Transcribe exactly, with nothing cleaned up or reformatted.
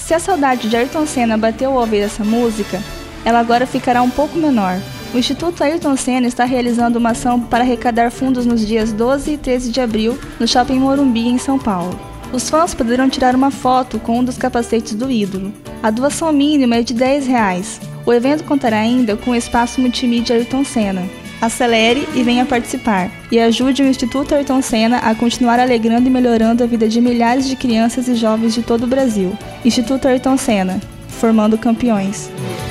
Se a saudade de Ayrton Senna bateu ao ouvir essa música, ela agora ficará um pouco menor. O Instituto Ayrton Senna está realizando uma ação para arrecadar fundos nos dias doze e treze de abril no Shopping Morumbi, em São Paulo. Os fãs poderão tirar uma foto com um dos capacetes do ídolo. A doação mínima é de dez reais. O evento contará ainda com o espaço multimídia Ayrton Senna. Acelere e venha participar, e ajude o Instituto Ayrton Senna a continuar alegrando e melhorando a vida de milhares de crianças e jovens de todo o Brasil. Instituto Ayrton Senna, formando campeões.